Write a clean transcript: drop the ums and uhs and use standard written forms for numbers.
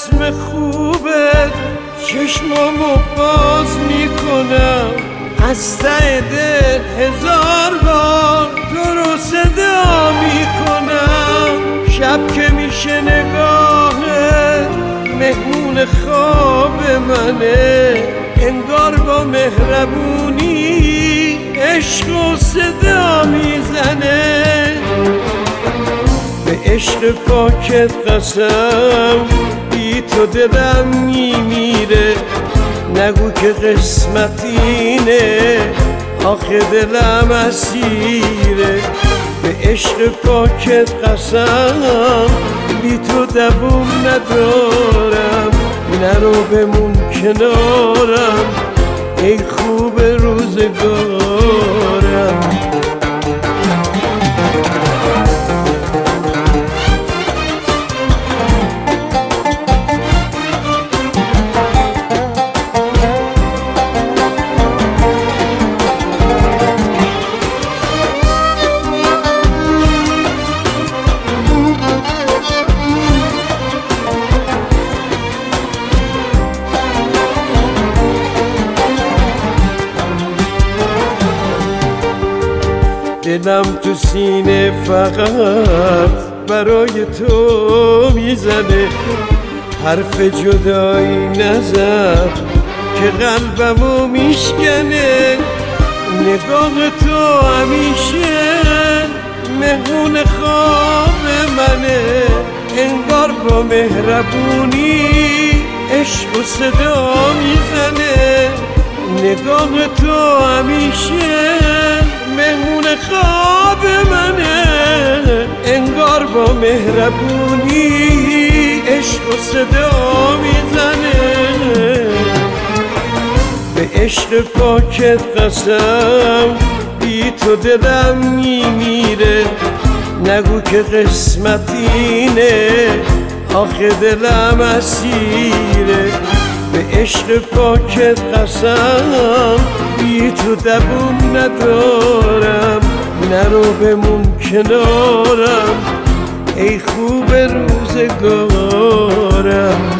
اسم خوبت چشمامو باز میکنم، از ته دل 1000 بار تو رو صدا میکنم. شب که میشه نگاهت مهمون خواب منه، انگار با مهربونی عشق و صدا میزنه. به عشق پاکت قسم بی تو دلم میمیره، نگو که قسمت اینه آخه دلم اسیره. به عشق پاکت قسم بی تو دووم ندارم، نرو بمون کنارم ای خوب روزگارم. دلم تو سینه فقط برای تو میزنه، حرف جدایی نزن که قلبمو میشکنه. نگاه تو همیشه مهمون خواب منه، انگار با مهربونی عشق و صدا میزنه. نگاه تو همیشه مهمون خواب منه، انگار با مهربونی عشق و صدا میزنه. به عشق پاکت قسم بی تو دلم میمیره، نگو که قسمت اینه آخه دلم اسیره. به عشق پاکت قسم بی تو دووم ندارم، نرو بمون کنارم ای خوب روزگارم.